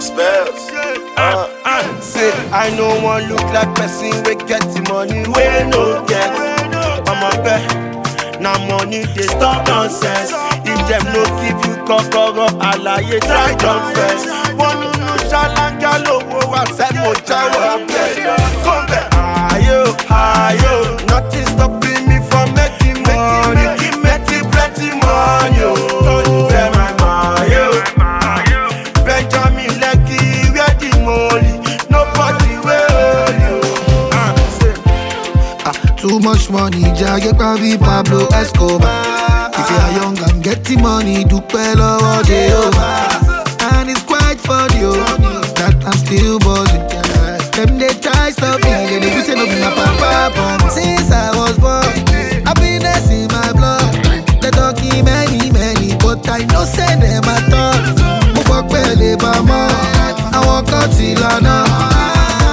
Spells. Say I no one look like person we get the money we no get. I'm a bet. Now money they stop nonsense. If them no give you kokoro, alaye try confess. One no shalanga lowo wa se mo jawa bet. Come back, ayo, nothing stopping me from making money. Making plenty money, don't tell my money. Benjamin Lekki, where the money? Nobody will you. Too much money, Jagge Pavi, Pablo Escobar. If you are young and getting money, do well all day over. And it's quite funny, that I'm still buzzing. Them they try stop me, they say no be my papa. Since I was born, happiness in my blood. They talking many, but I no say them at all. Mo fuck belly mama, I walk out till I know.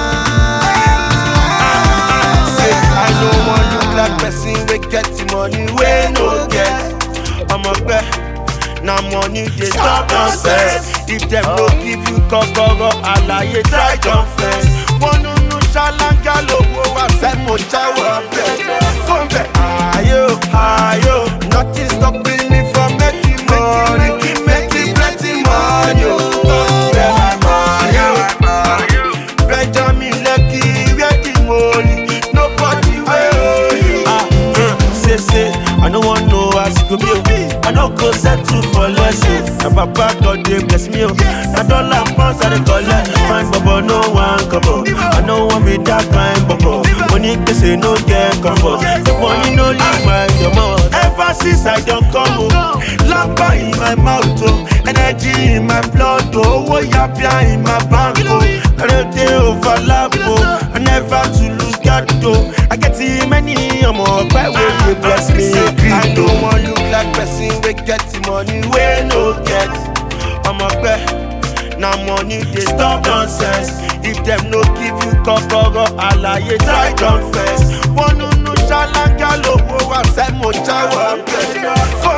I don't want look like person we get the money we no get. I'm a bet. Now money they stop nonsense. If them no give you kokoro, alaye try confess. One no shalanga lowo wa se mo jawa bet. Come back, ayo, nothing stopping me from making money. Making plenty money, don't tell my money. Benjamin Lekki, where the money? Nobody will you. Say, I don't want no as it go be. I don't go settle for less. My papa God they bless me. I don't like pounds I collect. Fine bubble, no one couple. I don't want me that kind bubble. Money they say no get comfort. The money no leave my mouth. Ever since I don't come home, lampa in my mouth, energy in my blood, yapia in my bank. I don't dey overlap, I never to lose God though. I get too many more by way you bless me. I don't want look like person we get the money we no get. I'm a bet. Now money they stop nonsense. If them no give you kokoro, alaye try confess. One no shalanga lowo wa se mo jawa bet.